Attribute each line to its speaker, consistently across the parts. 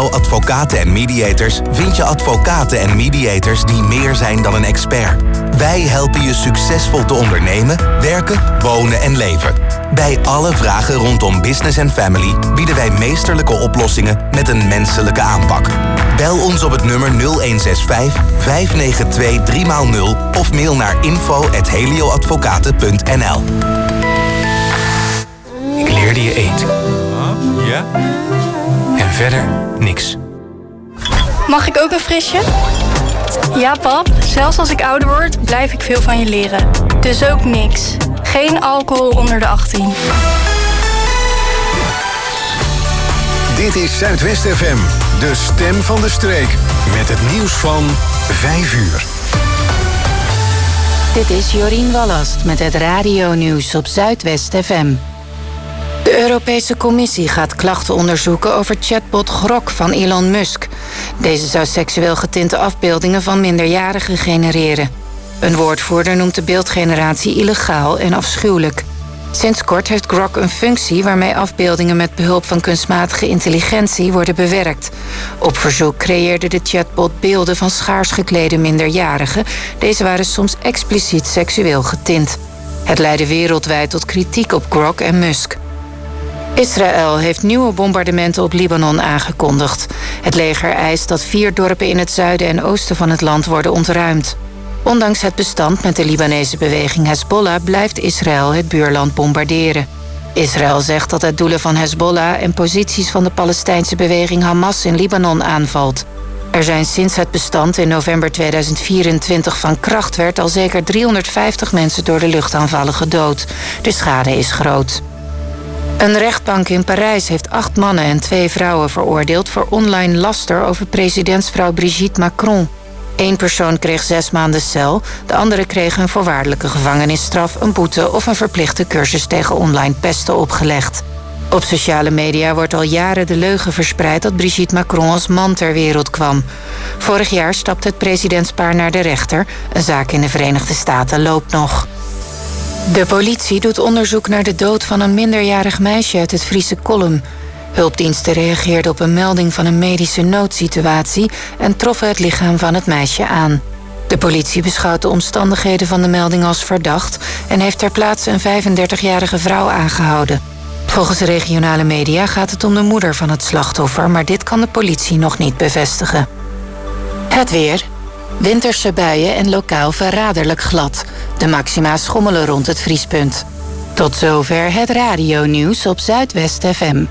Speaker 1: Advocaten en Mediators vind je advocaten en mediators die meer zijn dan een expert. Wij helpen je succesvol te ondernemen, werken, wonen en leven. Bij alle vragen rondom business en family bieden wij meesterlijke oplossingen met een menselijke aanpak. Bel ons op het nummer 0165 592 3x0 of mail naar info@helioadvocaten.nl.
Speaker 2: Ik leerde je eten.
Speaker 3: Ja?
Speaker 2: En verder niks.
Speaker 4: Mag ik ook een frisje? Ja, pap. Zelfs als ik ouder word, blijf ik veel van je leren. Dus ook niks. Geen alcohol onder de 18.
Speaker 5: Dit is Zuidwest FM, de stem van de streek. Met het nieuws van 5 uur.
Speaker 6: Dit is Jorien Wallast met het radio-nieuws op Zuidwest FM. De Europese Commissie gaat klachten onderzoeken over chatbot Grok van Elon Musk. Deze zou seksueel getinte afbeeldingen van minderjarigen genereren. Een woordvoerder noemt de beeldgeneratie illegaal en afschuwelijk. Sinds kort heeft Grok een functie waarmee afbeeldingen met behulp van kunstmatige intelligentie worden bewerkt. Op verzoek creëerde de chatbot beelden van schaars geklede minderjarigen. Deze waren soms expliciet seksueel getint. Het leidde wereldwijd tot kritiek op Grok en Musk. Israël heeft nieuwe bombardementen op Libanon aangekondigd. Het leger eist dat 4 dorpen in het zuiden en oosten van het land worden ontruimd. Ondanks het bestand met de Libanese beweging Hezbollah blijft Israël het buurland bombarderen. Israël zegt dat het doelen van Hezbollah en posities van de Palestijnse beweging Hamas in Libanon aanvalt. Er zijn sinds het bestand in november 2024 van kracht werd al zeker 350 mensen door de luchtaanvallen gedood. De schade is groot. Een rechtbank in Parijs heeft 8 mannen en 2 vrouwen veroordeeld voor online laster over presidentsvrouw Brigitte Macron. 1 persoon kreeg 6 maanden cel, de andere kreeg een voorwaardelijke gevangenisstraf, een boete of een verplichte cursus tegen online pesten opgelegd. Op sociale media wordt al jaren de leugen verspreid dat Brigitte Macron als man ter wereld kwam. Vorig jaar stapte het presidentspaar naar de rechter. Een zaak in de Verenigde Staten loopt nog. De politie doet onderzoek naar de dood van een minderjarig meisje uit het Friese Kollum. Hulpdiensten reageerden op een melding van een medische noodsituatie en troffen het lichaam van het meisje aan. De politie beschouwt de omstandigheden van de melding als verdacht en heeft ter plaatse een 35-jarige vrouw aangehouden. Volgens regionale media gaat het om de moeder van het slachtoffer, maar dit kan de politie nog niet bevestigen. Het weer. Winterse buien en lokaal verraderlijk glad. De maxima schommelen rond het vriespunt. Tot zover het radionieuws op Zuidwest FM.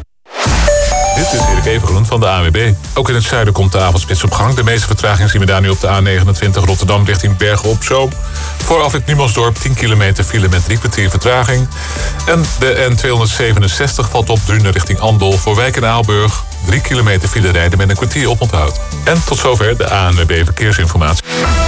Speaker 3: Dit is Erik Evengroen van de ANWB. Ook in het zuiden komt de avondspits op gang. De meeste vertraging zien we daar nu op de A29 Rotterdam richting Bergen op Zoom. Voor afrit Numansdorp 10 kilometer file met 3 kwartier vertraging. En de N267 valt op Drunen richting Andel. Voor Wijk en Aalburg 3 kilometer file rijden met een kwartier oponthoud. En tot zover de ANWB Verkeersinformatie.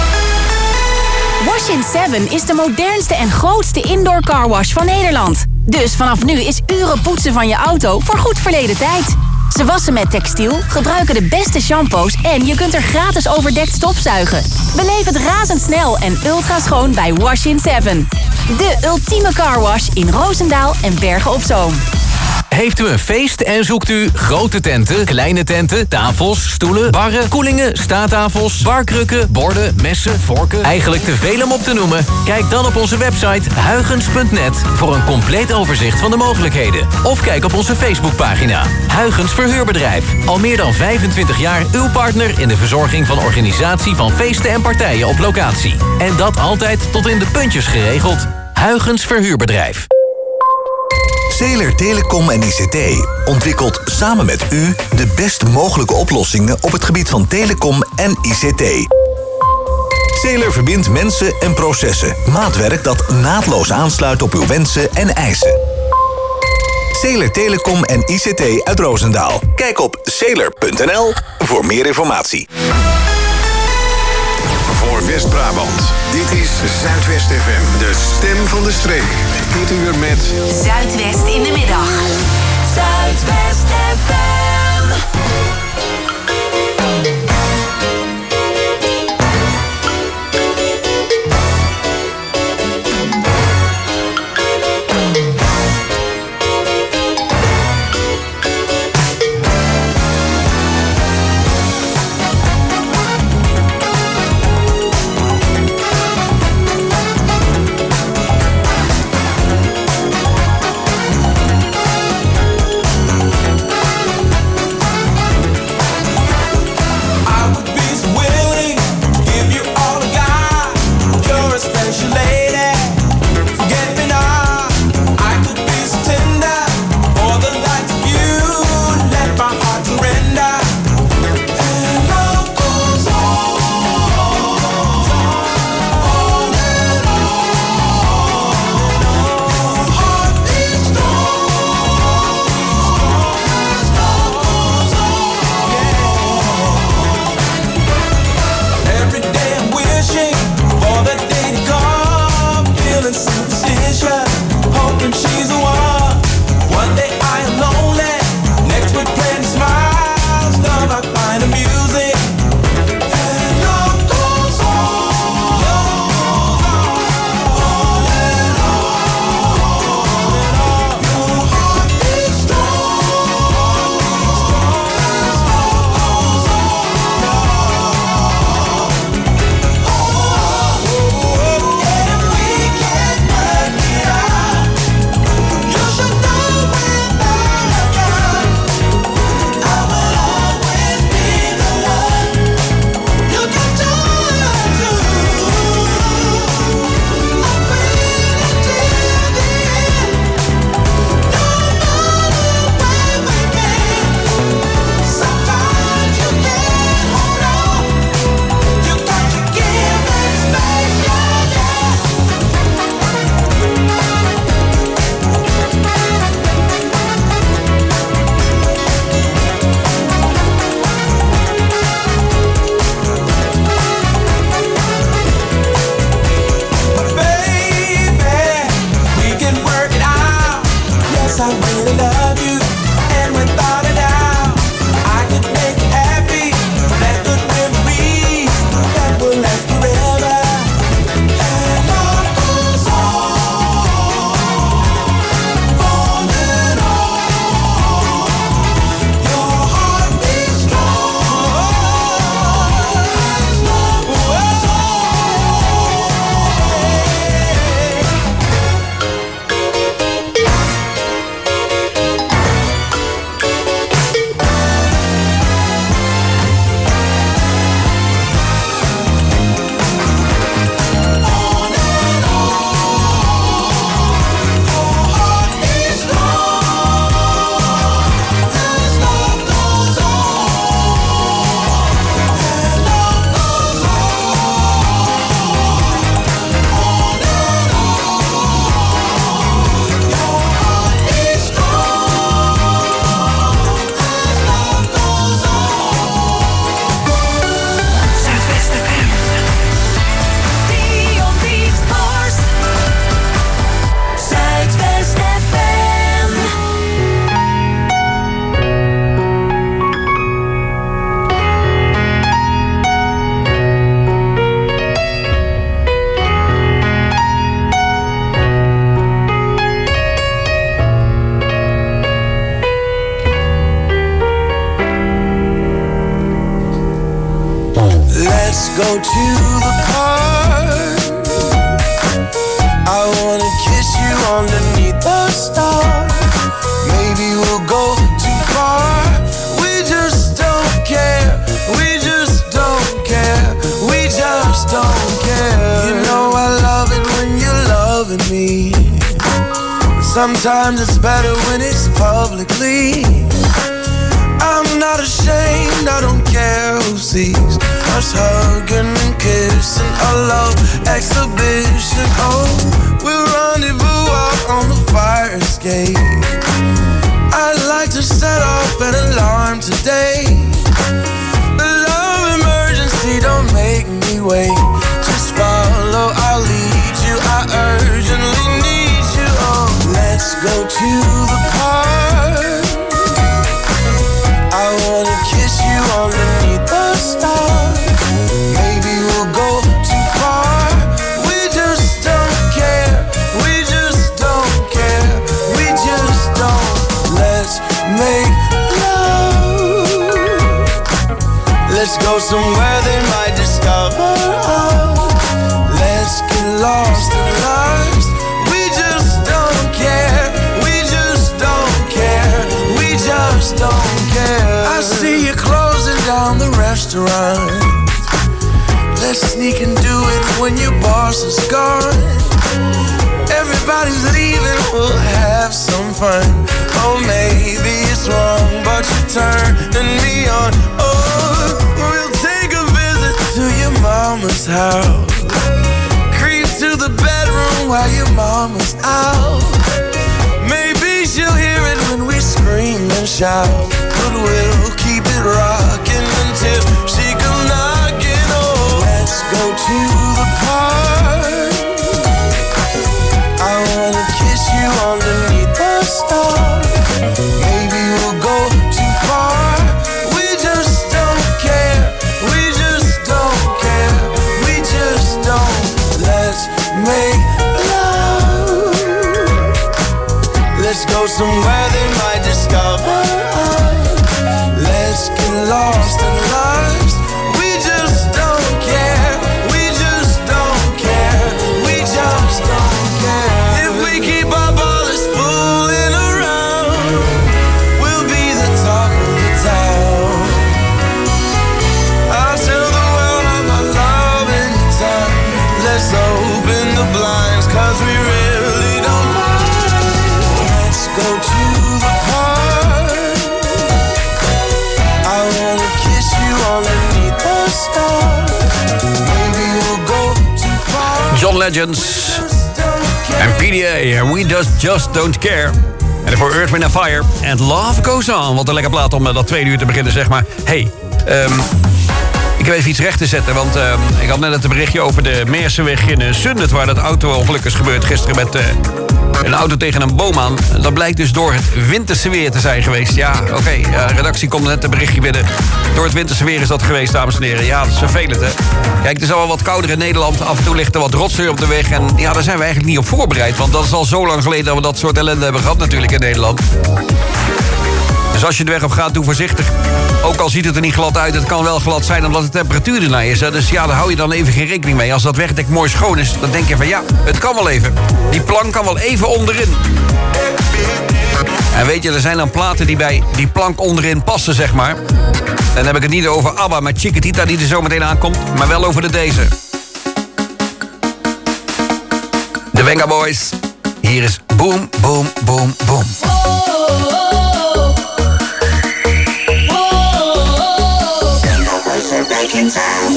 Speaker 7: Wash in 7 is de modernste en grootste indoor carwash van Nederland. Dus vanaf nu is uren poetsen van je auto voor goed verleden tijd. Ze wassen met textiel, gebruiken de beste shampoos en je kunt er gratis overdekt stofzuigen. Beleef het razendsnel en ultra schoon bij Wash in 7. De ultieme carwash in Roosendaal en Bergen op Zoom.
Speaker 8: Heeft u een feest en zoekt u grote tenten, kleine tenten, tafels, stoelen, barren, koelingen, staattafels, barkrukken, borden, messen, vorken? Eigenlijk te veel om op te noemen? Kijk dan op onze website huygens.net voor een compleet overzicht van de mogelijkheden. Of kijk op onze Facebookpagina. Huygens Verhuurbedrijf. Al meer dan 25 jaar uw partner in de verzorging van organisatie van feesten en partijen op locatie. En dat altijd tot in de puntjes geregeld. Huygens Verhuurbedrijf.
Speaker 1: Zeeler Telecom en ICT ontwikkelt samen met u de best mogelijke oplossingen op het gebied van telecom en ICT. Zeeler verbindt mensen en processen. Maatwerk dat naadloos aansluit op uw wensen en eisen. Zeeler Telecom en ICT uit Roosendaal. Kijk op zeeler.nl voor meer informatie.
Speaker 5: Voor West-Brabant. Dit is Zuidwest FM, de stem van de streek. Dit uur met
Speaker 7: Zuidwest in de middag. Zuidwest FM.
Speaker 9: I really love you. And without a doubt, I could make you happy. That good memories that will last forever. And love goes on, on and on. Your heart beats strong as love goes on. Let's go to the park. I wanna kiss you underneath the stars. Maybe we'll go too far. We just don't care. We just don't care. We just don't care. You know I love it when you're loving me. Sometimes it's better when it's publicly. I'm not ashamed, I don't care who sees us hugging and kissing, a love exhibition. Oh, we'll rendezvous out on the fire escape. I'd like to set off an alarm today. The love emergency, don't make me wait. Just follow, I'll lead you, I urgently need you. Oh, let's go to the park. I wanna kiss you underneath the stars. Maybe we'll go too far. We just don't care. We just don't care. We just don't. Let's make love. Let's go somewhere they might discover us. Let's get lost in lives. We just don't care. We just don't care. We just don't care. I see you closing down the restaurant. Let's sneak and do it when your boss is gone. Everybody's leaving, we'll have some fun. Oh, maybe it's wrong, but you're turning me on. Oh, we'll take a visit to your mama's house. Creep to the bedroom while your mama's out. Maybe she'll hear it when we scream and shout. But we'll keep it rocking until she comes knocking. Oh, let's go to the park. I wanna kiss you underneath the stars. Maybe we'll go too far. We just don't care. We just don't care. We just don't. Let's make love. Let's go somewhere they might discover us. Let's get lost in lives. We just don't care. We just don't care. We just don't care. If we keep up all this fooling around, we'll be the talk of the town. I'll tell the world I'm not loving time. Let's open the blinds, 'cause we really don't mind. Let's go to the park. I wanna kiss you underneath the stars. Maybe we'll go too far.
Speaker 10: John Legends en PDA, We Just Don't Care. En voor Earth, Wind & Fire and Love Goes On. Wat een lekker plaat om dat tweede uur te beginnen, zeg maar. Hey, ik heb even iets recht te zetten, want ik had net het berichtje over de Meersenweg in Zundert, waar dat auto-ongeluk is gebeurd gisteren met Een auto tegen een boom aan. Dat blijkt dus door het winterse weer te zijn geweest. Ja, oké. Redactie komt net een berichtje binnen. Door het winterse weer is dat geweest, dames en heren. Ja, dat is vervelend, hè? Kijk, het is al wel wat kouder in Nederland. Af en toe ligt er wat rotzooi op de weg. En ja, daar zijn we eigenlijk niet op voorbereid. Want dat is al zo lang geleden dat we dat soort ellende hebben gehad natuurlijk in Nederland. Dus als je de weg op gaat, doe voorzichtig. Ook al ziet het er niet glad uit, het kan wel glad zijn omdat de temperatuur ernaar is. Hè? Dus ja, daar hou je dan even geen rekening mee. Als dat wegdek mooi schoon is, dan denk je van ja, het kan wel even. Die plank kan wel even onderin. En weet je, er zijn dan platen die bij die plank onderin passen, zeg maar. Dan heb ik het niet over ABBA met Chiquitita die er zo meteen aankomt, maar wel over deze. De Venga Boys. Hier is Boom, Boom, Boom, Boom.
Speaker 11: Back in time.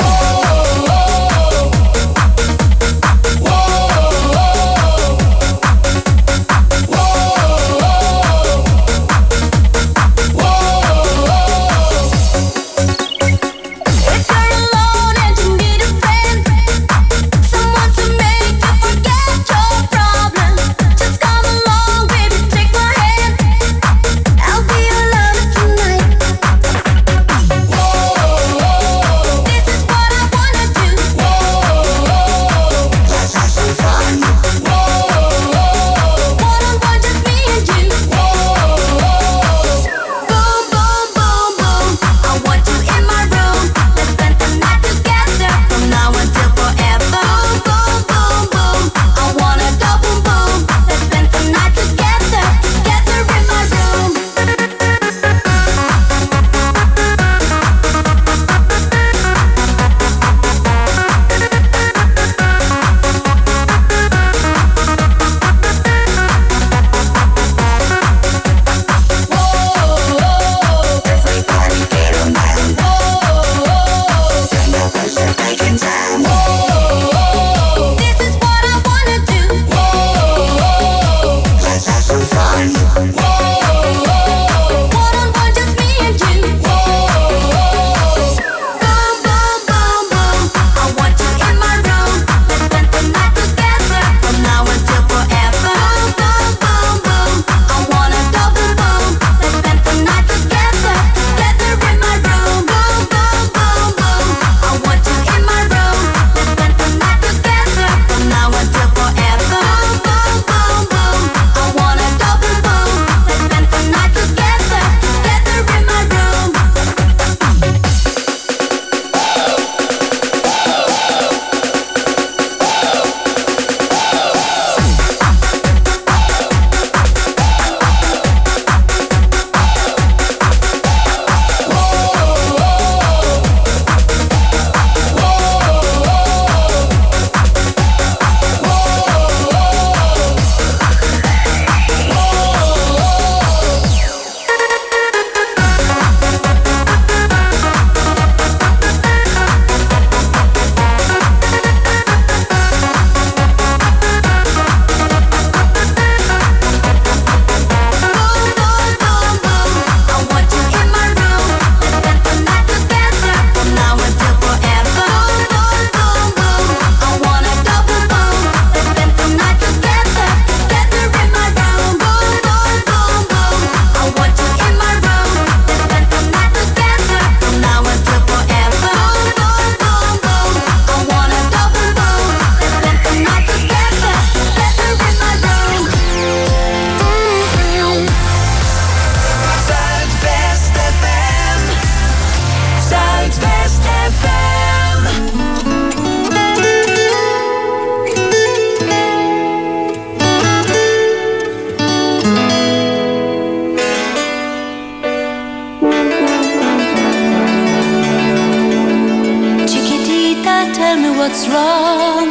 Speaker 12: what's wrong.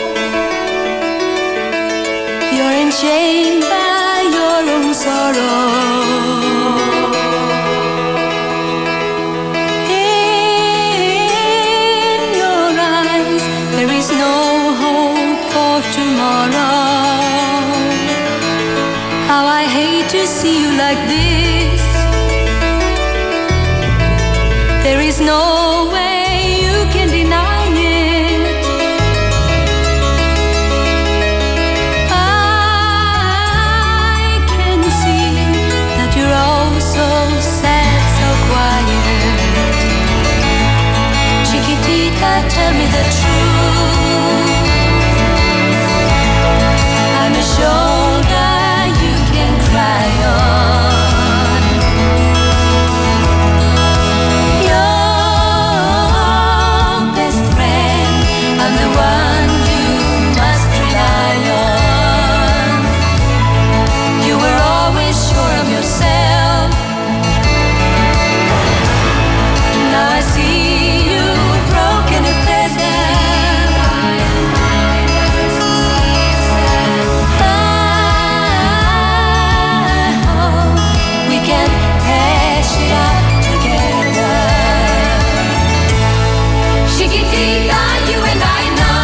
Speaker 12: You're enchained by your own sorrow. In your eyes, there is no hope for tomorrow. How I hate to see you like this. There is no way you can deny it. I Chiquitita, tell me the truth. I'm a shoulder you can cry on. Your best friend, I'm the one you must rely on. You were always sure of yourself. Now I see you broken and feathered. We can hash it out together. Chiquitita, you and I know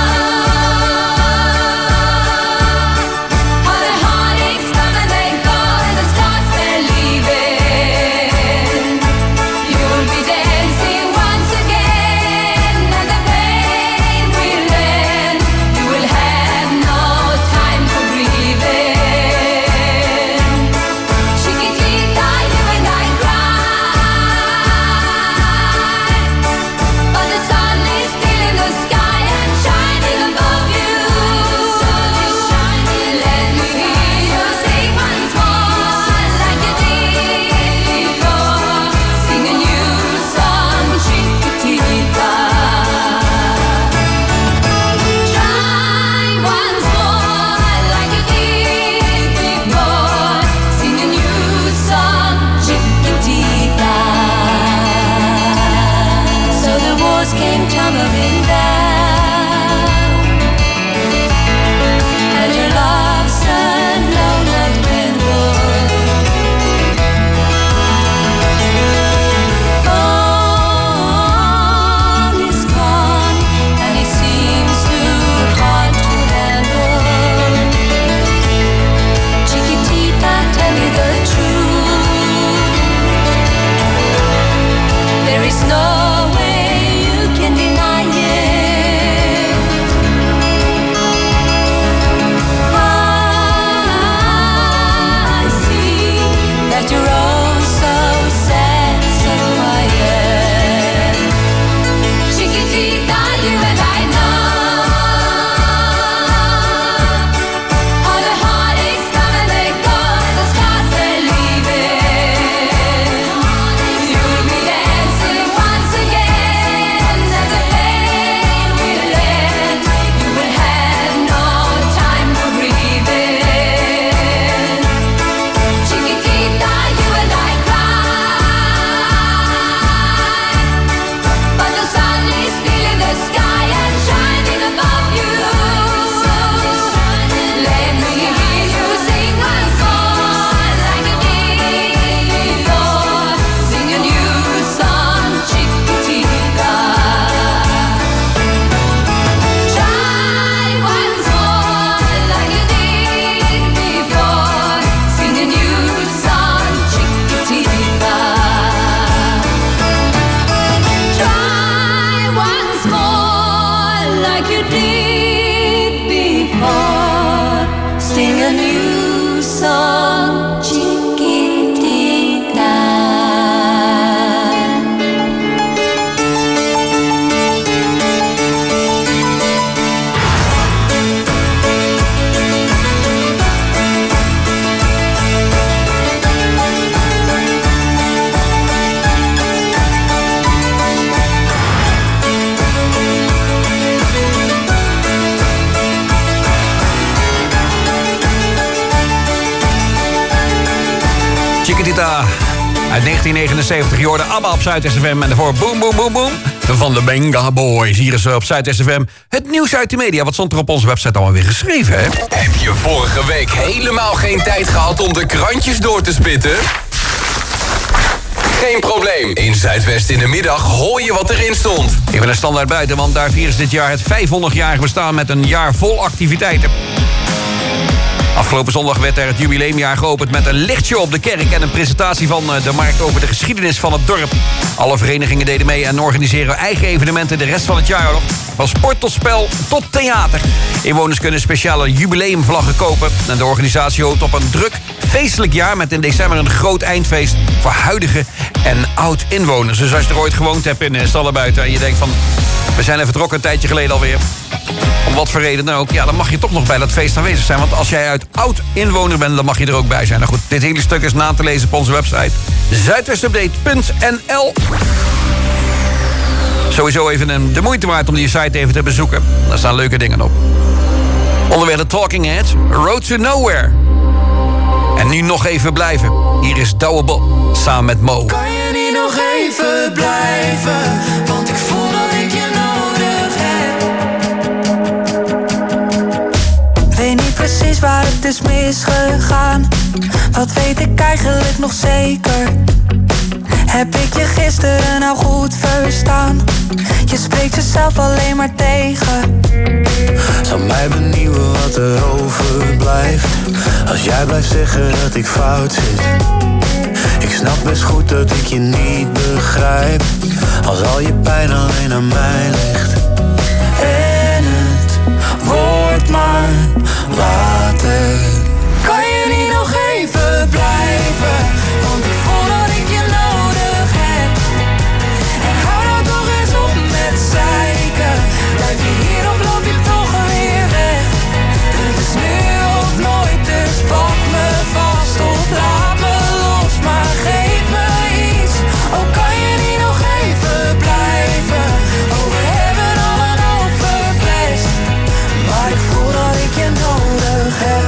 Speaker 12: how the heartaches come and they go and the stars they're leaving. You'll be dancing once again and the pain will end. You will have no time for grieving. Chiquitita, you and I cry, but the sun is still in the sky and shining above you. Let me hear you sing once more like you did before. Sing a new song, Chiquitita. Try once more like you did before. Sing a new song, Chiquitita. So the walls came tumbling down, and your love's unknown love dwindled. All is gone, and it seems too hard to handle. Chiquitita, tell me the truth. There is no way you can deny it. I see that you're all so sad, so quiet. Chiquitita, you and I know how the heartaches come and they go and the stars they're leaving. You'll be dancing once again and the pain will end. You will have no time for grieving. Chiquitita, you and I cry, but the sun is still in the sky and shining above you. Let me hear you sing once more like you did before. Sing a new song, Chiquitita. Try once more like you did before. Sing a new song, Chiquitita. Try once more like you did before. Sing a new song, Chiquitita.
Speaker 10: Chiquitita uit 1979. Je hoorde ABBA op Zuid SFM en daarvoor Boom Boom Boom Boom van de Benga Boys. Hier is op Zuid SFM het nieuws uit de media. Wat stond er op onze website allemaal weer geschreven, hè?
Speaker 8: Heb je vorige week helemaal geen tijd gehad om de krantjes door te spitten? Geen probleem. In Zuidwest in de middag hoor je wat erin stond.
Speaker 10: Even een standaard buiten, want daar vieren ze dit jaar het 500-jarig bestaan met een jaar vol activiteiten. Afgelopen zondag werd er het jubileumjaar geopend met een lichtje op de kerk en een presentatie van de markt over de geschiedenis van het dorp. Alle verenigingen deden mee en organiseren eigen evenementen de rest van het jaar nog. Van sport tot spel tot theater. Inwoners kunnen speciale jubileumvlaggen kopen. En de organisatie hoopt op een druk, feestelijk jaar met in december een groot eindfeest voor huidige en oud-inwoners. Dus als je er ooit gewoond hebt in Stallenbuiten en je denkt van, we zijn er vertrokken een tijdje geleden alweer, om wat voor reden dan ook, ja, dan mag je toch nog bij dat feest aanwezig zijn. Want als jij uit oud-inwoner bent, dan mag je er ook bij zijn. Nou goed, dit hele stuk is na te lezen op onze website zuidwestupdate.nl. Sowieso even de moeite waard om die site even te bezoeken. Daar staan leuke dingen op. Onderweg de Talking Heads, Road to Nowhere. En nu nog even blijven. Hier is Douwe Bob samen met Mo.
Speaker 9: Kan je niet nog even blijven? Want ik voel dat ik je nodig heb.
Speaker 11: Weet niet precies waar het is misgegaan. Wat weet ik eigenlijk nog zeker? Heb ik je gisteren nou goed verstaan? Je spreekt jezelf alleen maar tegen.
Speaker 9: Zou mij benieuwen wat er overblijft als jij blijft zeggen dat ik fout zit. Ik snap best goed dat ik je niet begrijp als al je pijn alleen aan mij ligt. En het wordt maar later. Kan je niet nog even blijven? Want ik voel dat ik je nodig heb. En hou nou toch eens op met zeiken. Blijf je hier of loop je toch weer weg? Het is nu of nooit, dus pak me vast of laat me los. Maar geef me iets, oh kan je niet nog even blijven? Oh we hebben al een hoop verpest, maar ik voel dat ik je nodig heb.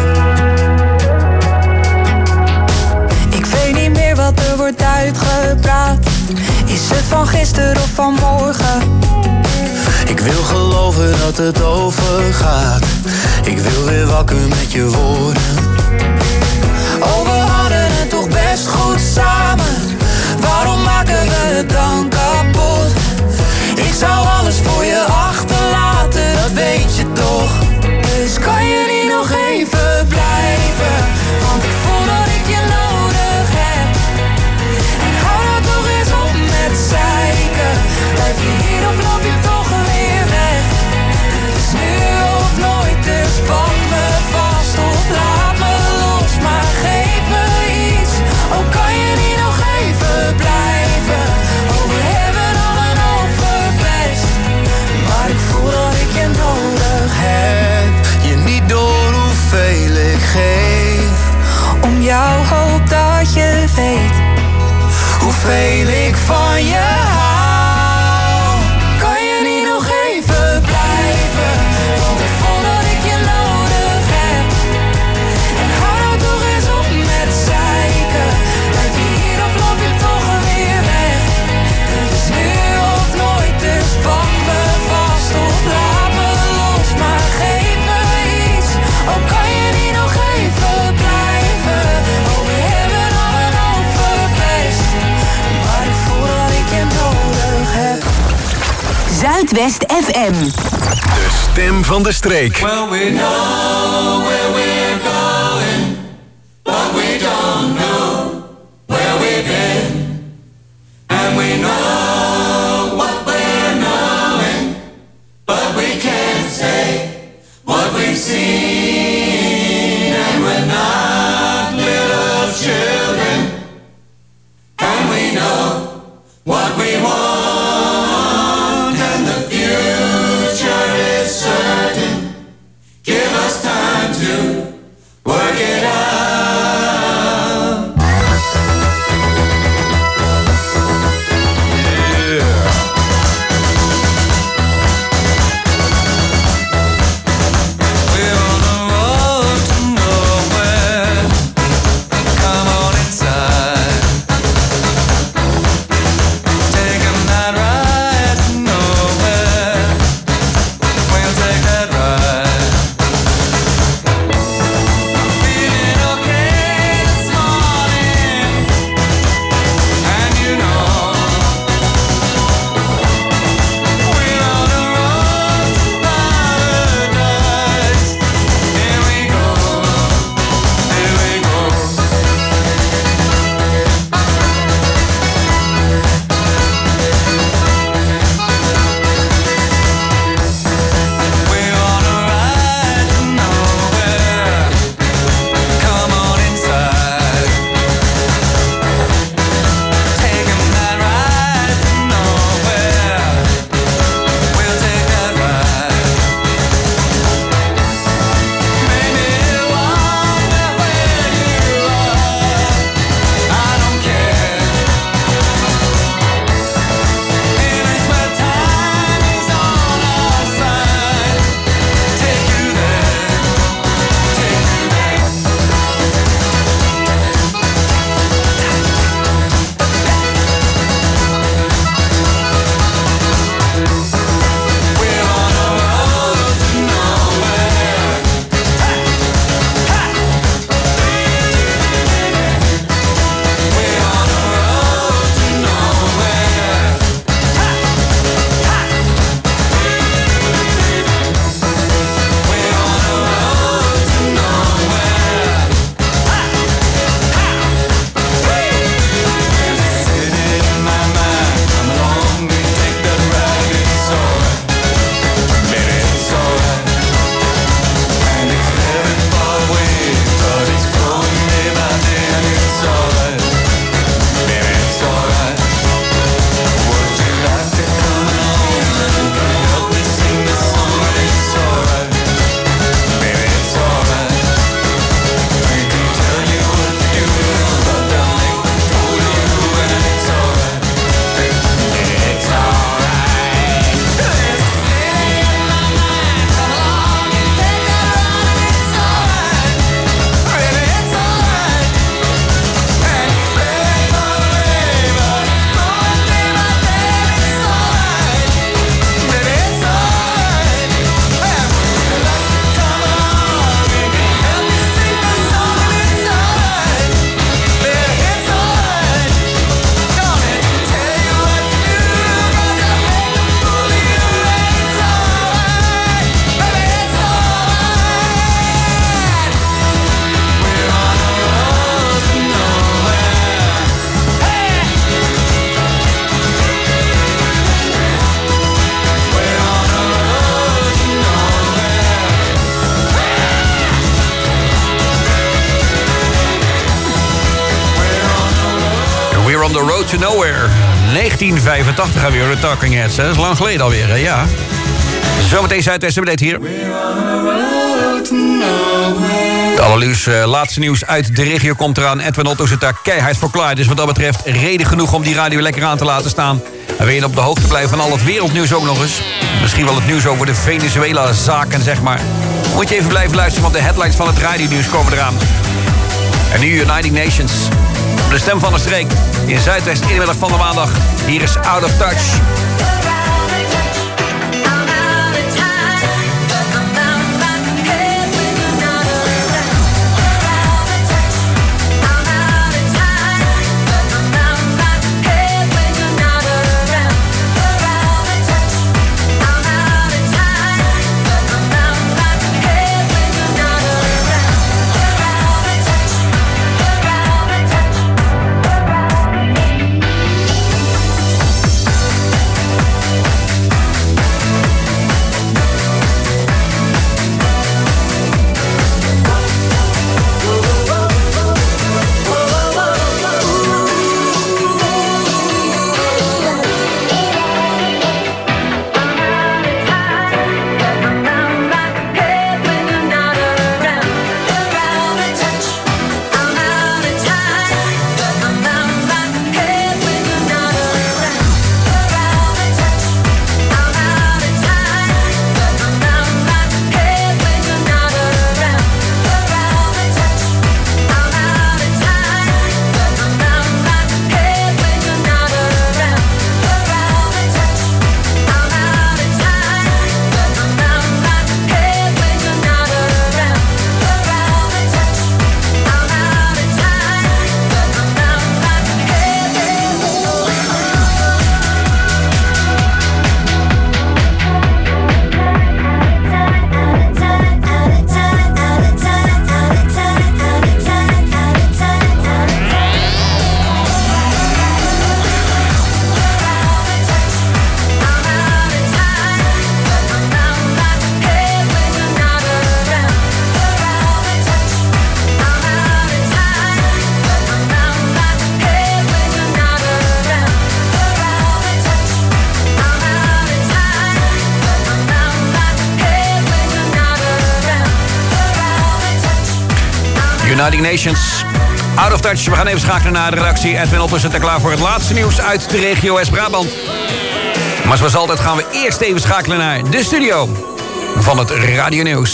Speaker 9: Ik weet niet meer wat er wordt uitgepraat. Is het van gisteren of van morgen? Ik wil geloven dat het overgaat. Ik wil weer wakker met je woorden. Oh, we hadden het toch best goed samen. Waarom maken we het dan kapot? Ik zou alles voor je achterlaten, dat weet je toch. Dus kan je niet nog even blijven? Want ik voel dat ik je nodig heb. En hou nou toch eens op met zeiken. Blijf je hier of loop je toch weer weg? Het is nu of nooit, dus pak me vast of laat me los. Maar geef me iets, oh kan je niet nog even blijven? Oh we hebben al een hoop verpest, maar ik voel dat ik je nodig heb. Je niet door hoeveel ik geef, om jou hoop dat je weet hoeveel ik van je hou. Kan je niet nog even blijven? Want ik voel dat ik je nodig heb. En hou nou toch eens op met zeiken. Blijf je hier of loop je toch weer weg? Het is nu of nooit, dus pak me vast of laat me los. Maar geef me iets, oh kan je niet nog even blijven? Oh we hebben al een hoop verpest, maar ik voel dat ik je nodig heb.
Speaker 7: Zuidwest FM.
Speaker 5: De stem van de streek.
Speaker 9: Well, we know where we're going, but we don't know where we've been. And we know what we're knowing, but we can't say what we've seen. And we're not little children, and we know what we want. Give us time to
Speaker 10: We're on the road to nowhere. 1985 gaan we weer de Talking Heads. Hè? Dat is lang geleden alweer, hè? Ja. Zometeen Zuidwest hier. Het allernieuws, laatste nieuws uit de regio komt eraan. Edwin Otto zit daar keihard voor klaar. Dus wat dat betreft reden genoeg om die radio lekker aan te laten staan. En wil je op de hoogte blijven van al het wereldnieuws ook nog eens? Misschien wel het nieuws over de Venezuela-zaken, zeg maar. Moet je even blijven luisteren, want de headlines van het radionieuws komen eraan. En nu United Nations. De stem van de streek in Zuidwest in de middag van de maandag. Hier is Out of Touch. United Nations. Out of Touch. We gaan even schakelen naar de redactie. Edwin Otto zit er klaar voor het laatste nieuws uit de regio West-Brabant. Maar zoals altijd gaan we eerst even schakelen naar de studio van het Radio Nieuws.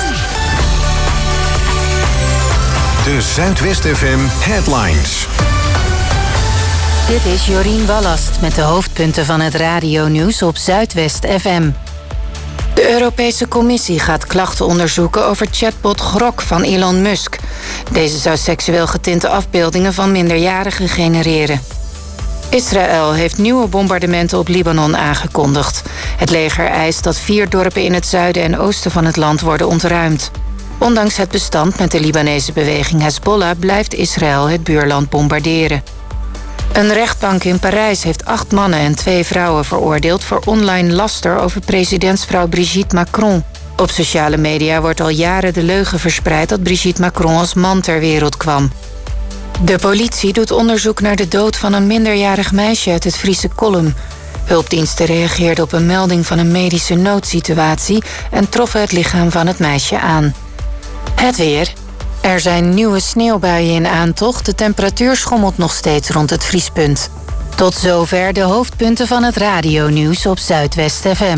Speaker 5: De Zuidwest FM Headlines.
Speaker 6: Dit is Jorien Wallast met de hoofdpunten van het radionieuws op Zuidwest FM. De Europese Commissie gaat klachten onderzoeken over chatbot Grok van Elon Musk. Deze zou seksueel getinte afbeeldingen van minderjarigen genereren. Israël heeft nieuwe bombardementen op Libanon aangekondigd. Het leger eist dat 4 dorpen in het zuiden en oosten van het land worden ontruimd. Ondanks het bestand met de Libanese beweging Hezbollah blijft Israël het buurland bombarderen. Een rechtbank in Parijs heeft 8 mannen en 2 vrouwen veroordeeld voor online laster over presidentsvrouw Brigitte Macron. Op sociale media wordt al jaren de leugen verspreid dat Brigitte Macron als man ter wereld kwam. De politie doet onderzoek naar de dood van een minderjarig meisje uit het Friese Collum. Hulpdiensten reageerden op een melding van een medische noodsituatie en troffen het lichaam van het meisje aan. Het weer. Er zijn nieuwe sneeuwbuien in aantocht. De temperatuur schommelt nog steeds rond het vriespunt. Tot zover de hoofdpunten van het radionieuws op Zuidwest FM.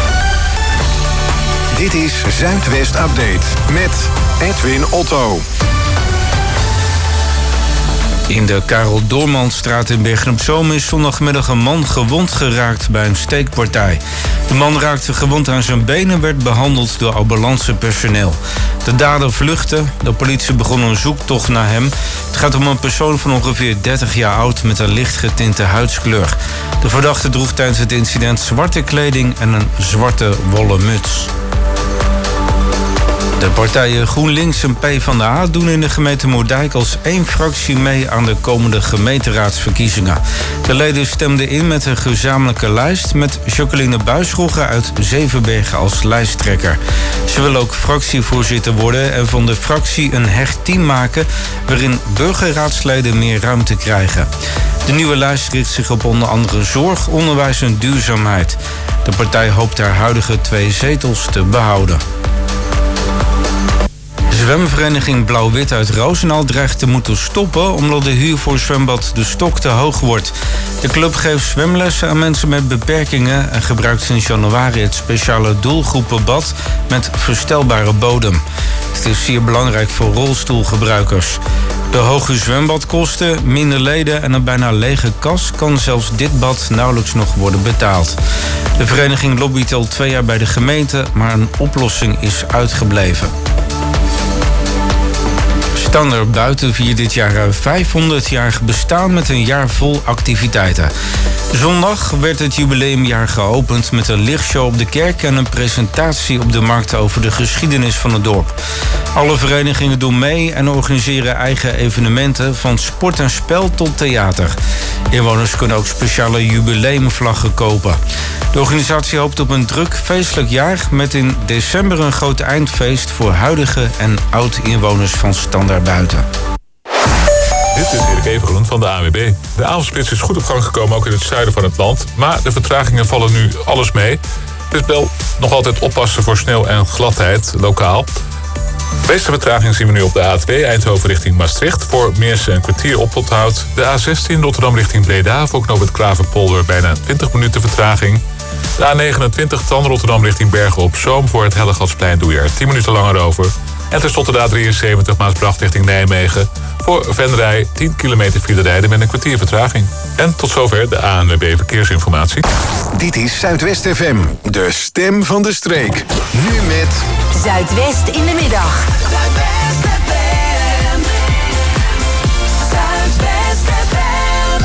Speaker 5: Dit is Zuidwest Update met Edwin Otto.
Speaker 13: In de Karel Doormanstraat in Bergen-op-Zoom is zondagmiddag een man gewond geraakt bij een steekpartij. De man raakte gewond aan zijn been en werd behandeld door ambulancepersoneel. De dader vluchtte. De politie begon een zoektocht naar hem. Het gaat om een persoon van ongeveer 30 jaar oud met een licht getinte huidskleur. De verdachte droeg tijdens het incident zwarte kleding en een zwarte wollen muts. De partijen GroenLinks en PvdA doen in de gemeente Moerdijk als 1 fractie mee aan de komende gemeenteraadsverkiezingen. De leden stemden in met een gezamenlijke lijst met Jacqueline Buisrogge uit Zevenbergen als lijsttrekker. Ze willen ook fractievoorzitter worden en van de fractie een hecht team maken waarin burgerraadsleden meer ruimte krijgen. De nieuwe lijst richt zich op onder andere zorg, onderwijs en duurzaamheid. De partij hoopt haar huidige 2 zetels te behouden. De zwemvereniging Blauw-Wit uit Roosendaal dreigt te moeten stoppen omdat de huur voor zwembad De Stok te hoog wordt. De club geeft zwemlessen aan mensen met beperkingen en gebruikt sinds januari het speciale doelgroepenbad met verstelbare bodem. Het is zeer belangrijk voor rolstoelgebruikers. De hoge zwembadkosten, minder leden en een bijna lege kas kan zelfs dit bad nauwelijks nog worden betaald. De vereniging lobbyt al 2 jaar bij de gemeente, maar een oplossing is uitgebleven. Standaard Buiten viert dit jaar 500-jarig bestaan met een jaar vol activiteiten. Zondag werd het jubileumjaar geopend met een lichtshow op de kerk en een presentatie op de markt over de geschiedenis van het dorp. Alle verenigingen doen mee en organiseren eigen evenementen van sport en spel tot theater. Inwoners kunnen ook speciale jubileumvlaggen kopen. De organisatie hoopt op een druk feestelijk jaar met in december een groot eindfeest voor huidige en oud-inwoners van Standaard Buiten.
Speaker 3: Dit is Erik Evengroen van de ANWB. De avondspits is goed op gang gekomen, ook in het zuiden van het land. Maar de vertragingen vallen nu alles mee. Het is wel nog altijd oppassen voor sneeuw en gladheid, lokaal. De meeste vertraging zien we nu op de A2 Eindhoven richting Maastricht. Voor Meersen een kwartier oponthoud. De A16 Rotterdam richting Breda. Voor knooppunt Klaverpolder bijna 20 minuten vertraging. De A29 dan Rotterdam richting Bergen op Zoom. Voor het Hellegatsplein doe je er 10 minuten langer over. En tenslotte de A73 Maasbracht richting Nijmegen. Voor Venray 10 kilometer file rijden met een kwartier vertraging. En tot zover de ANWB Verkeersinformatie.
Speaker 5: Dit is Zuidwest FM, de stem van de streek. Nu met
Speaker 7: Zuidwest in de middag.
Speaker 12: Zuidwest FM. Zuidwest FM.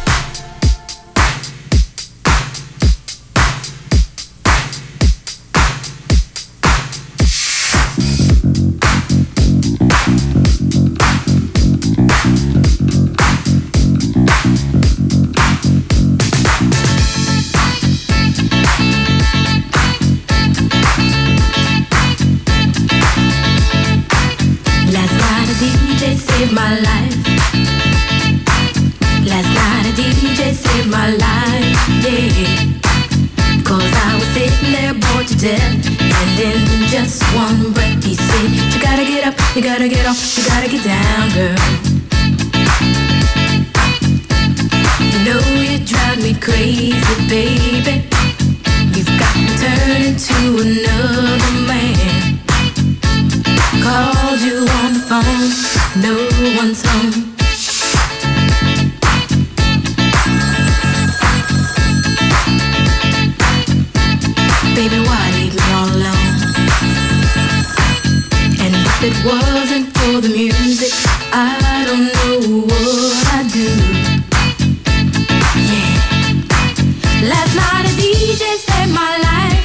Speaker 14: Saved my life. Last night a DJ saved my life, yeah. 'Cause I was sitting there bored to death, and in just one breath he said, you gotta get up, you gotta get off, you gotta get down, girl. You know you drive me crazy, baby. You've got me turning to another man. Called you on the phone, no one's home. Baby, why leave me all alone? And if it wasn't for the music, I don't know what I'd do. Yeah. Last night a DJ saved my life.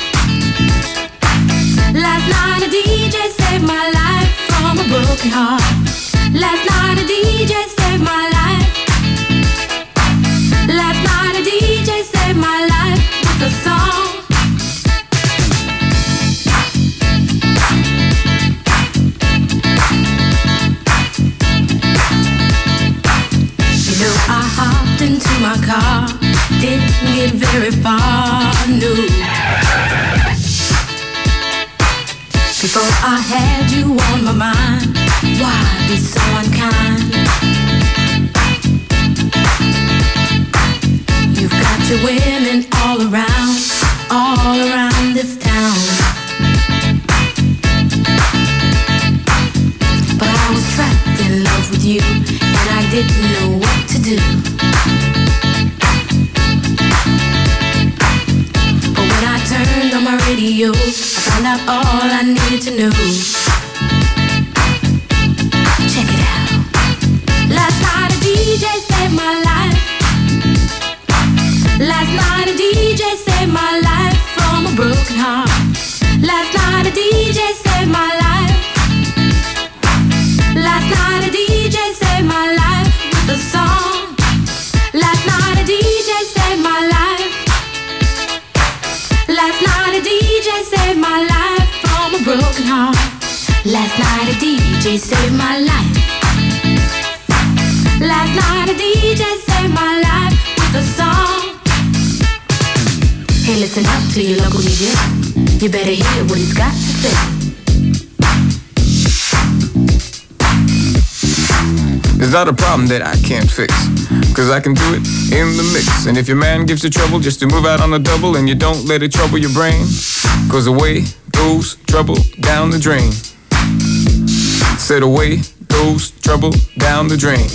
Speaker 14: Last night a DJ saved my life from a broken heart. Last night a DJ saved my life. Last night a DJ saved my life with a song. You know I hopped into my car, didn't get very far, no. Before I had you on my mind, why be so unkind? You've got your women all around this town. But I was trapped in love with you, and I didn't know what to do. But when I turned on my radio, I found out all I needed to know. Check it out. Last night a DJ saved my life. Last night a DJ saved my life from a broken heart. Last night a DJ saved my life. Last night a DJ saved my life with a song. Last night a DJ saved my life. Last night a DJ saved my life from a broken heart. Last night a DJ saved my life. Last night a DJ saved my life. to your local DJ. You better hear what he's got to say.
Speaker 15: It's not a problem that I can't fix, cause I can do it in the mix. And if your man gives you trouble just to move out on a double, and you don't let it trouble your brain, cause away goes trouble down the drain. Said away goes trouble down the drain.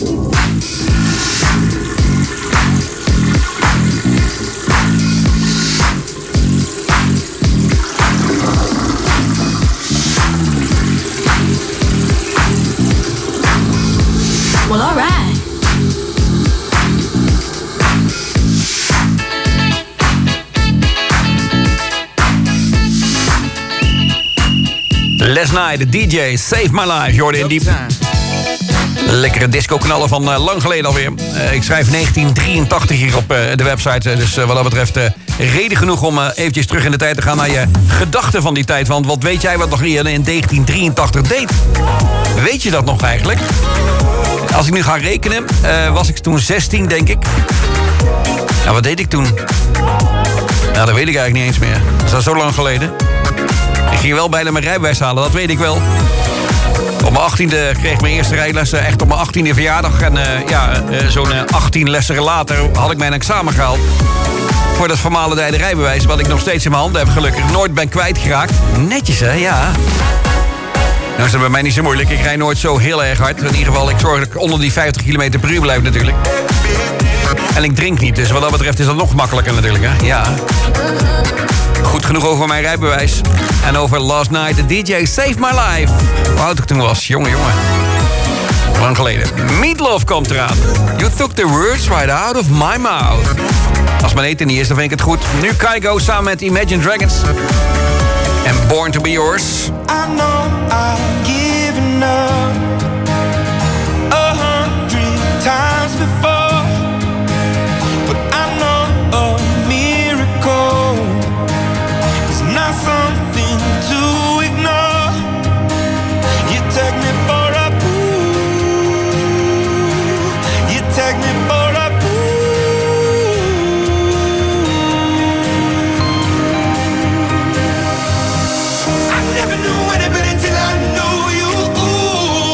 Speaker 14: Well, all right.
Speaker 10: Last Night, de DJ, Save My Life. Je hoorde in die lekkere disco-knallen van lang geleden alweer. Ik schrijf 1983 hier op de website. Dus wat dat betreft reden genoeg om eventjes terug in de tijd te gaan naar je gedachten van die tijd. Want wat weet jij wat nog in 1983 deed? Weet je dat nog eigenlijk? Als ik nu ga rekenen, was ik toen 16, denk ik. Nou, wat deed ik toen? Nou, dat weet ik eigenlijk niet eens meer. Dat is al zo lang geleden. Ik ging wel bijna mijn rijbewijs halen, dat weet ik wel. Op mijn 18e kreeg ik mijn eerste rijlessen, echt op mijn 18e verjaardag. En zo'n 18 lessen later had ik mijn examen gehaald. Voor dat vermalendijde rijbewijs, wat ik nog steeds in mijn handen heb, gelukkig nooit ben kwijtgeraakt. Netjes, hè? Ja. Nou is dat bij mij niet zo moeilijk. Ik rijd nooit zo heel erg hard. In ieder geval, ik zorg dat ik onder die 50 km per uur blijf natuurlijk. En ik drink niet, dus wat dat betreft is dat nog makkelijker natuurlijk, hè? Ja. Goed genoeg over mijn rijbewijs. En over Last Night, de DJ Save My Life. Hoe oud ik toen was? Jongen. Lang geleden. Meatloaf komt eraan. You took the words right out of my mouth. Als mijn eten niet is, dan vind ik het goed. Nu Kygo samen met Imagine Dragons. En Born to Be Yours.
Speaker 9: I know I've given up 100 times before, but I know a miracle is not something to ignore. You take me for a fool. You take me for a I never knew anybody till I knew you.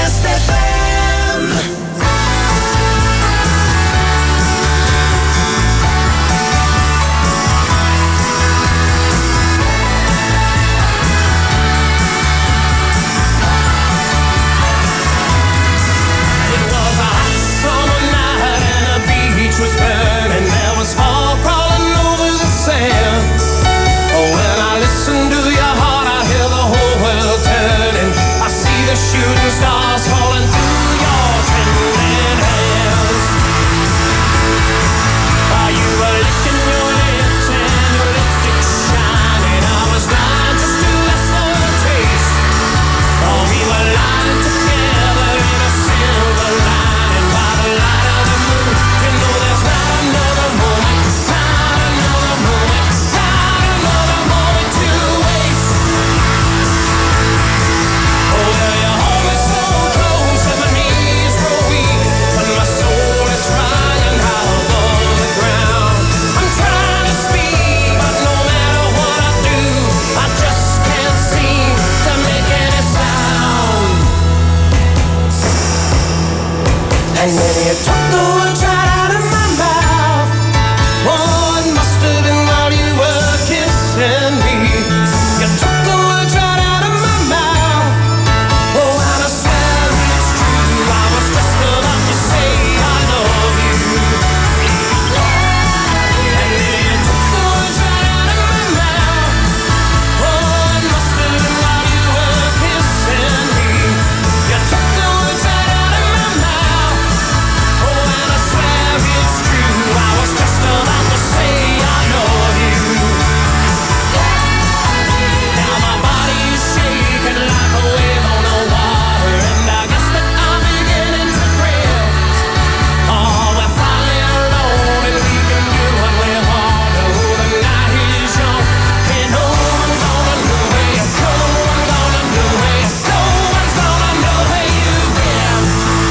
Speaker 9: Zuidwest FM.
Speaker 16: It was a hot summer night and the beach was burning. There was fog crawling over the sand. Oh, when I listen to your heart, I hear the whole world turning. I see the shooting stars falling through your trembling hands. While you were licking your lips and your lipstick shining, I was blind just to ask for a taste. Oh, we were lying together in a silver lining by the light of the moon. You know there's not another moment, not another moment, not another moment to waste. Oh, well, you hold me so close and my knees grow weak, but my soul is flying high above the ground. I'm trying to speak, but no matter what I do, I just can't seem to make any sound. And then you took the words right out of my mouth. Oh, it must have been while you were kissing me. You took the words right out of my mouth. Oh, and I swear it's true. I was just about to say I love you. And then you took the words right out of my mouth. Oh, it must have been while you were kissing me. You took the words right out of my mouth. Oh, and I swear it's true. I was just about to say I love you. Now my body is shaking like a wave on the water, and I guess that I'm beginning to thrill. Oh, we're finally alone and we can do what we want. Oh, the night is young and no one's gonna know where you go. No one's gonna know where you go. No one's gonna know where you've been.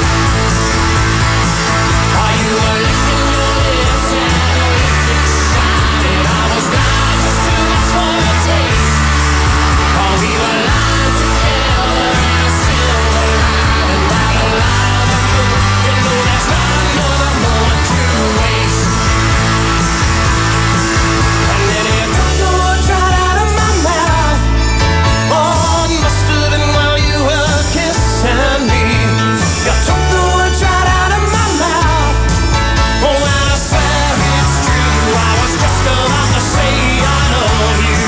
Speaker 16: While you were licking your lips and your lipstick shining, I was blind just to ask for a taste. Oh, we were lying together in a silver lining by the light of the moon. You know there's not another moment to waste. And then you took the words right out of my mouth. Oh, it must have been while you were kissing me. You took the words right out of my mouth. Oh, and I swear it's true. I was just about to say I love you.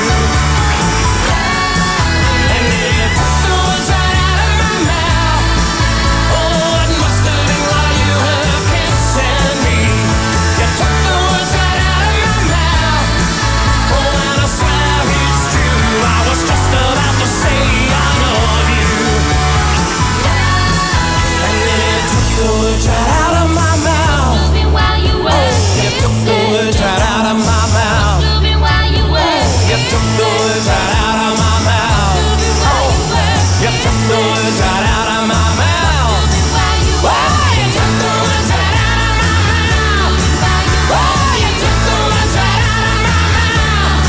Speaker 16: And then you took the words right out of my mouth. Oh, it must have been while you were kissing me. You took the words right out of my mouth. Oh, and I swear it's true. I was just about to say I love you. And then you took the words right out of my mouth. You took the words right out of my mouth. You took the words right out of my mouth. You took the words right out of my mouth. You took the words right out of my mouth. You took the words right out of my mouth.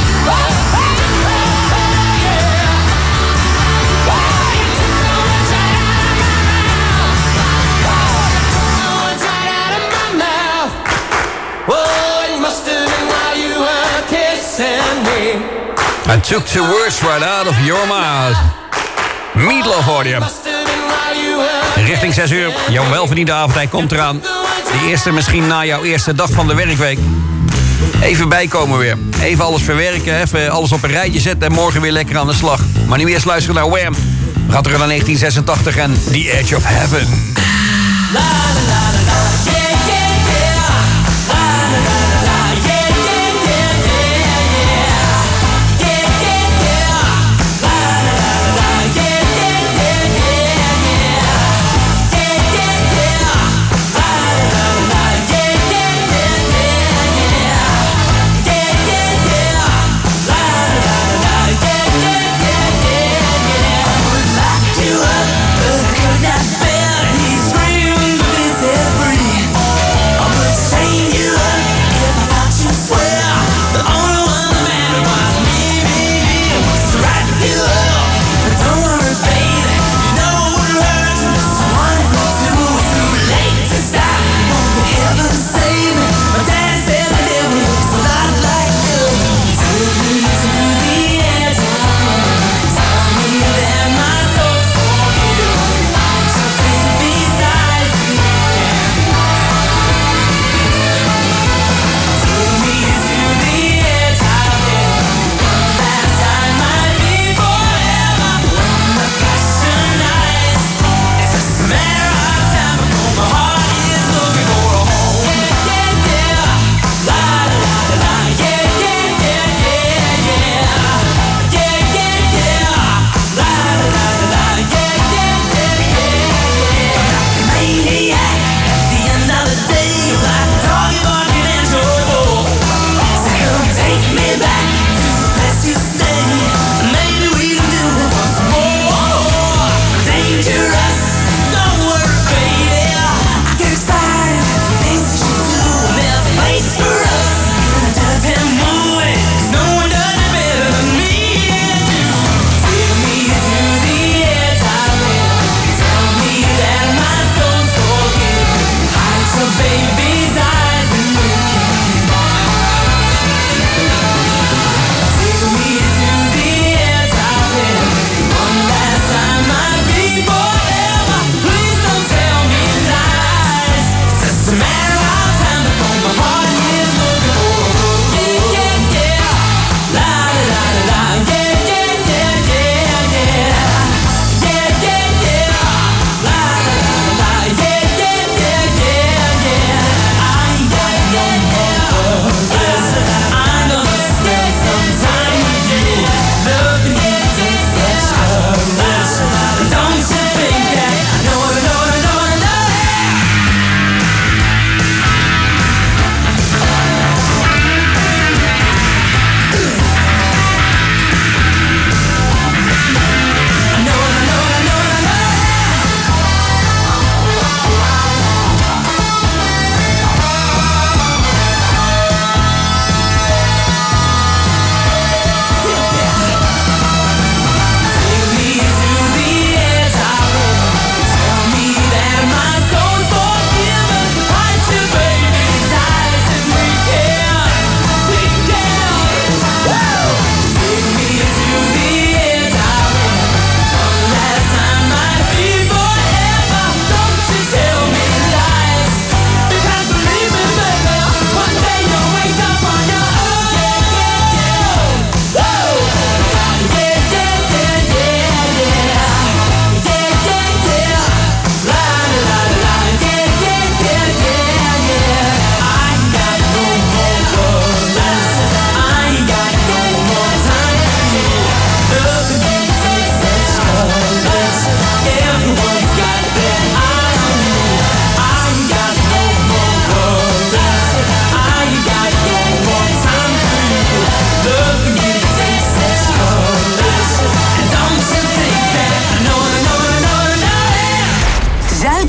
Speaker 16: Oh, it must have been while you were kissing me.
Speaker 10: I took the words right out of your mouth. Meatloaf hoorde je. Richting 6 uur. Jouw welverdiende avondtijd komt eraan. De eerste misschien na jouw eerste dag van de werkweek. Even bijkomen weer. Even alles verwerken. Even alles op een rijtje zetten. En morgen weer lekker aan de slag. Maar nu eerst luisteren naar Wham. We gaan terug naar 1986 en The Edge of Heaven.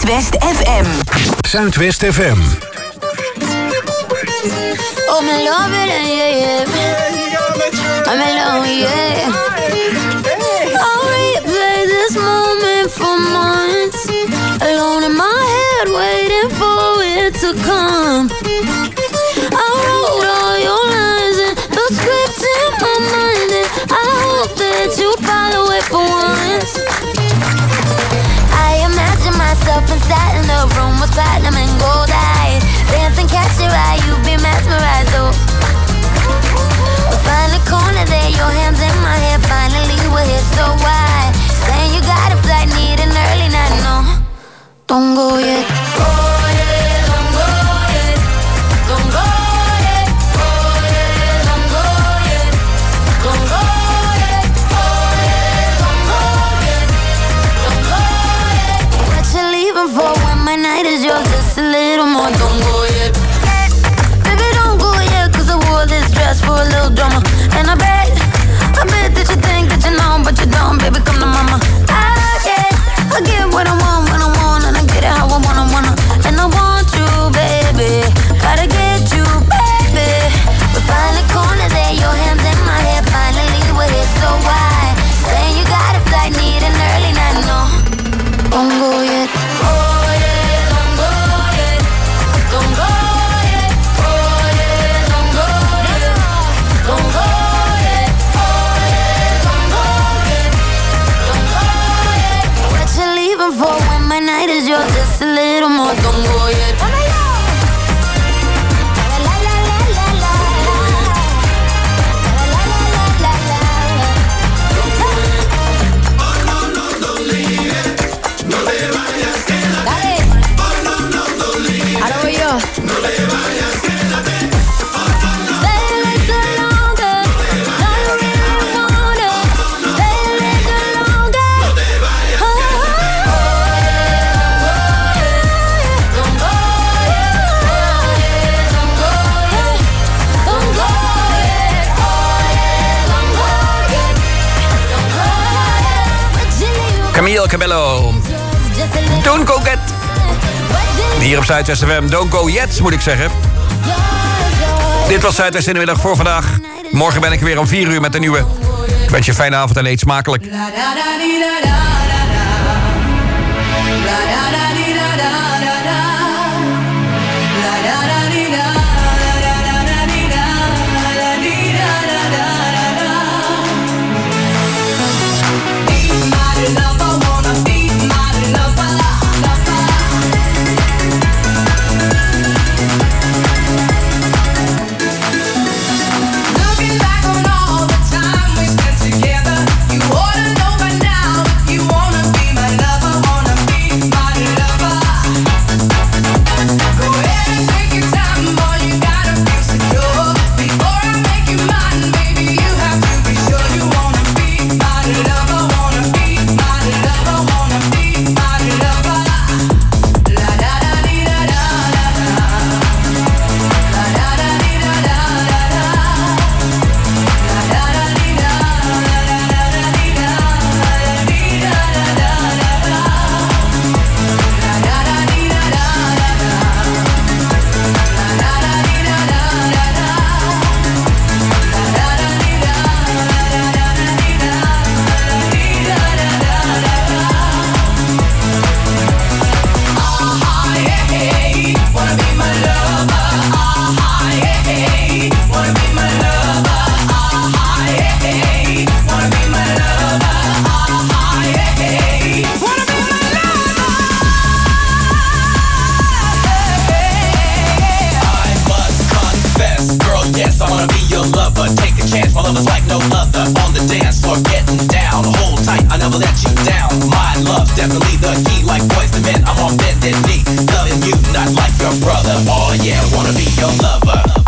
Speaker 7: Zuidwest FM.
Speaker 5: Zuidwest FM.
Speaker 12: Oh, me love it, yeah, yeah. I'm alone, yeah. I'll replay this moment for months. Alone in my head, waiting for it to come. I wrote all your lines and the scripts in my mind, and I hope that you'd follow it for once. I imagine myself inside in the room with platinum and gold eyes, dancing, catch your eye, you'd be mesmerized, oh. We'll find a corner there, your hands in my hair, finally we're here, so why? Saying you got a flight, need an early night, no, don't go yet. Oh yeah, don't go yet, don't go yet. Oh yeah, don't go yet, don't go yet. Oh yeah, don't go yet, don't go yet. What you leaving for when my night is yours? Just a little more, don't go yet. Baby, don't go yet, 'cause I wore this dress for a little drama. And I bet that you think that you know, but you don't, baby, come to mama. I get what I want when I want, and I get it how I wanna. And I want you, baby, gotta get you, baby. We find a corner there, your hands in my hair, finally we're here, so why? Saying you got a flight, need an early night, no, don't go yet. Oh yeah, don't go yet, don't go yet. Oh yeah, don't go yet, don't go yet. Oh yeah, don't go yet, don't go yet. What you leaving for when my night is yours? Just a little more, don't go yet.
Speaker 16: Ahora voy yo.
Speaker 10: Camille Cabello. Don't go get. Hier op Zuidwest FM. Don't go yet, moet ik zeggen. Dit was Zuidwest in de middag voor vandaag. Morgen ben ik weer om 4 uur met een nieuwe. Ik wens je een fijne avond en eet smakelijk.
Speaker 17: Yes, I wanna be your lover. Take a chance, my love is like no other. On the dance floor, getting down. Hold tight, I never let you down. My love, definitely the key. Like boys to men, I'm on bended knee. Loving you, not like your brother. Oh yeah, I wanna be your lover.